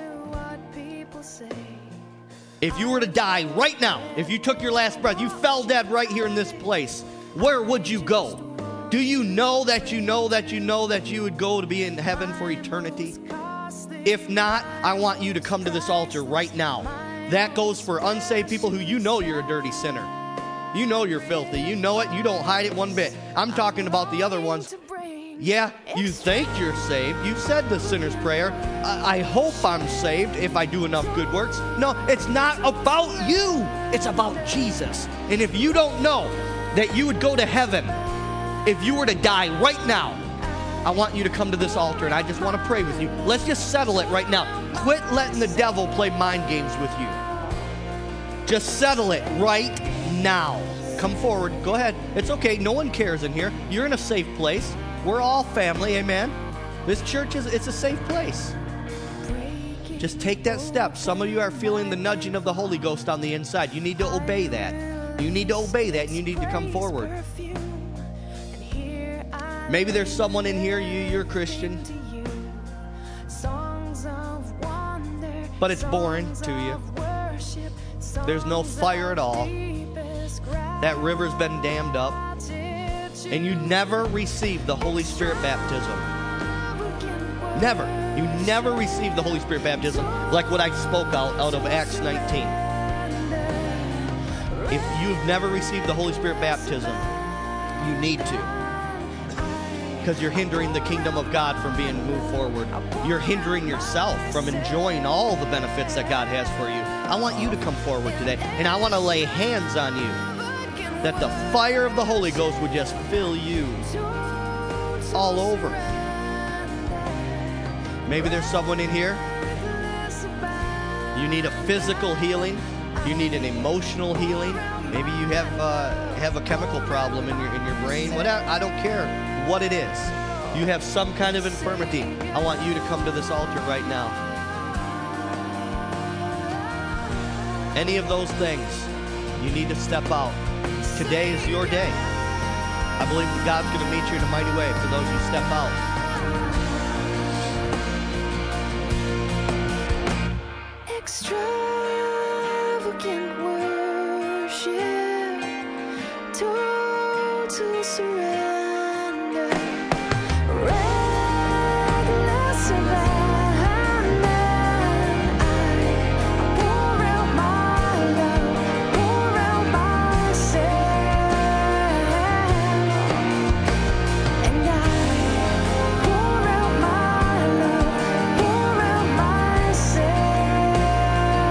If you were to die right now, if you took your last breath, you fell dead right here in this place, where would you go? Do you know that you know that you know that you would go to be in heaven for eternity? If not, I want you to come to this altar right now. That goes for unsaved people who you know you're a dirty sinner. You know you're filthy. You know it. You don't hide it one bit. I'm talking about the other ones. Yeah, you think you're saved. You said the sinner's prayer. I, I hope I'm saved if I do enough good works. No, it's not about you. It's about Jesus. And if you don't know that you would go to heaven if you were to die right now, I want you to come to this altar, and I just want to pray with you. Let's just settle it right now. Quit letting the devil play mind games with you. Just settle it right now. Come forward. Go ahead. It's okay. No one cares in here. You're in a safe place. We're all family. Amen. This church is it's a safe place. Just take that step. Some of you are feeling the nudging of the Holy Ghost on the inside. You need to obey that. You need to obey that, and you need to come forward. Maybe there's someone in here, you, you're a Christian, but it's boring to you. There's no fire at all. That river's been dammed up. And you never received the Holy Spirit baptism. Never. You never received the Holy Spirit baptism like what I spoke out, out of Acts nineteen. If you've never received the Holy Spirit baptism, you need to. Because you're hindering the kingdom of God from being moved forward. You're hindering yourself from enjoying all the benefits that God has for you. I want you to come forward today, and I want to lay hands on you, that the fire of the Holy Ghost would just fill you all over. Maybe there's someone in here, you need a physical healing, you need an emotional healing, maybe you have uh, have a chemical problem in your in your brain, whatever. I don't care what it is. You have some kind of infirmity. I want you to come to this altar right now. Any of those things, you need to step out. Today is your day. I believe that God's going to meet you in a mighty way for those who step out. Extravagant worship, total surrender, reckless abandon. I pour out my love, pour out myself, and I pour out my love, pour out myself.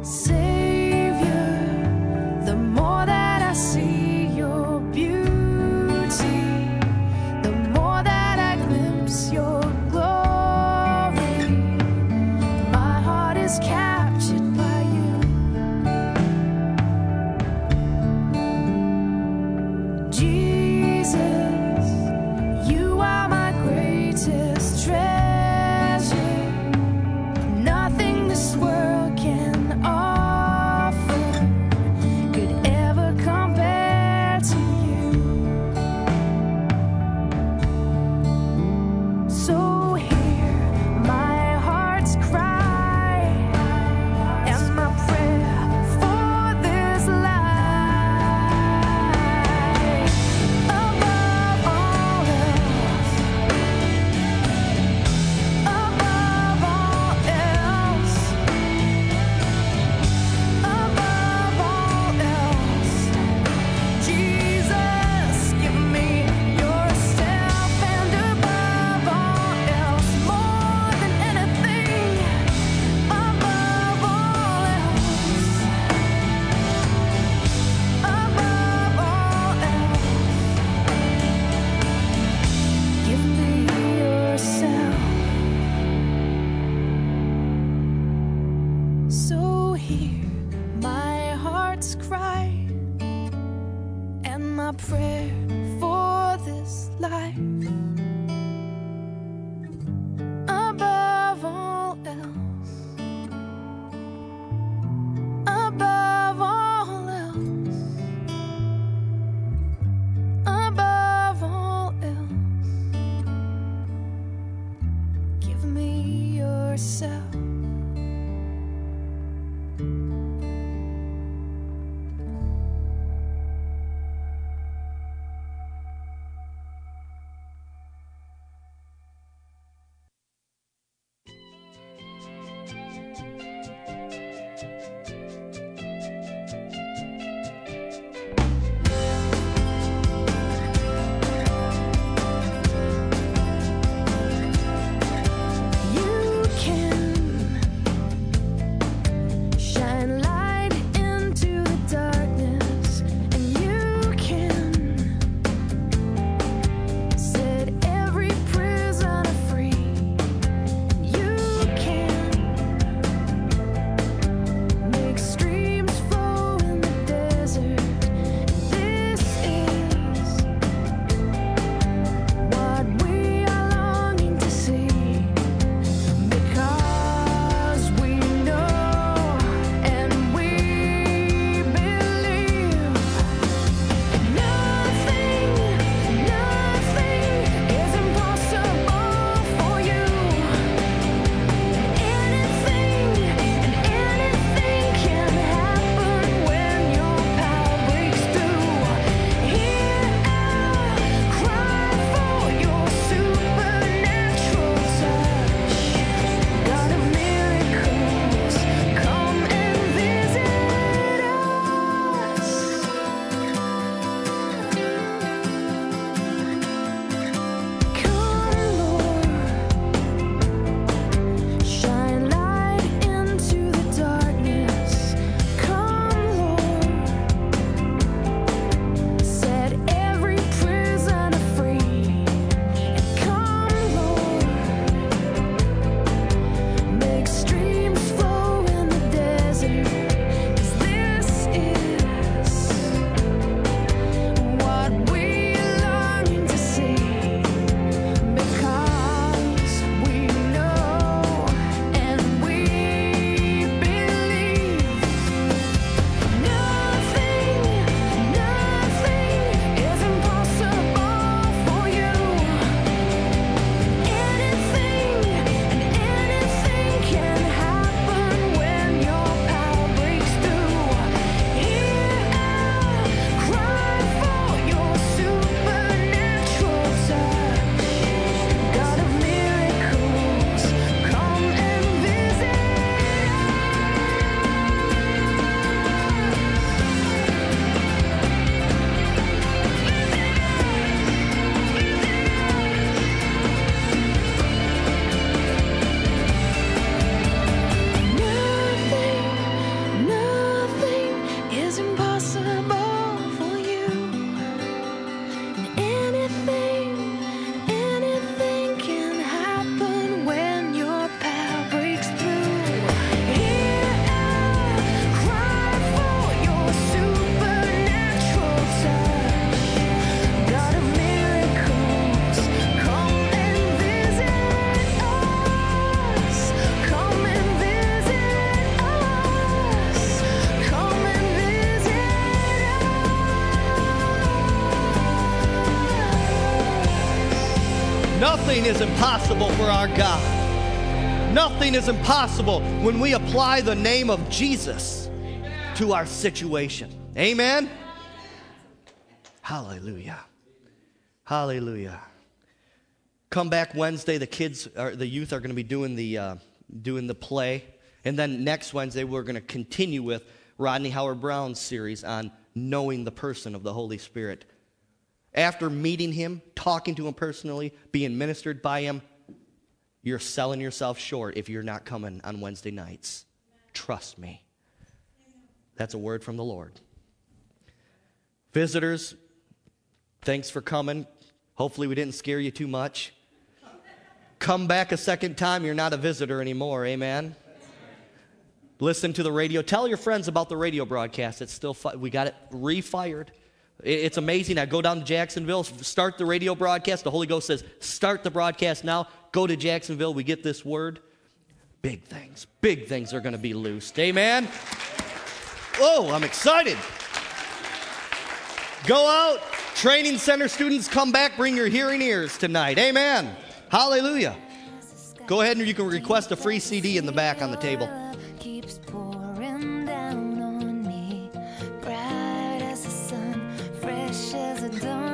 Savior, the more that I see your beauty, the more that I glimpse your glory. My heart is captured by you. Jesus, you are my greatest treasure. Nothing this world can offer could ever compare to you. So hear my heart's cry and my prayer for this life. Above all else, above all else, above all else, Jesus, give me yourself, and above all else, more than anything, above all else, above all else, give me yourself. So hear my heart's cry and my prayer for this life. Above all else, above all else, above all else, give me yourself. Nothing is impossible for our God. Nothing is impossible when we apply the name of Jesus to our situation. Amen? Hallelujah. Hallelujah. Come back Wednesday. The kids, or the youth, are going to be doing the uh, doing the play, and then next Wednesday we're going to continue with Rodney Howard-Brown's series on knowing the person of the Holy Spirit. After meeting him, talking to him personally, being ministered by him, you're selling yourself short if you're not coming on Wednesday nights. Trust me. That's a word from the Lord. Visitors, thanks for coming. Hopefully we didn't scare you too much. Come back a second time, you're not a visitor anymore, amen? Listen to the radio. Tell your friends about the radio broadcast. It's still fi- we got it refired. It's amazing. I go down to Jacksonville, start the radio broadcast. The Holy Ghost says, start the broadcast now. Go to Jacksonville. We get this word. Big things. Big things are going to be loosed. Amen? Oh, I'm excited. Go out. Training center students, come back. Bring your hearing ears tonight. Amen. Hallelujah. Go ahead and you can request a free C D in the back on the table. Keeps pouring down on me, bright as the sun, fresh as a dawn.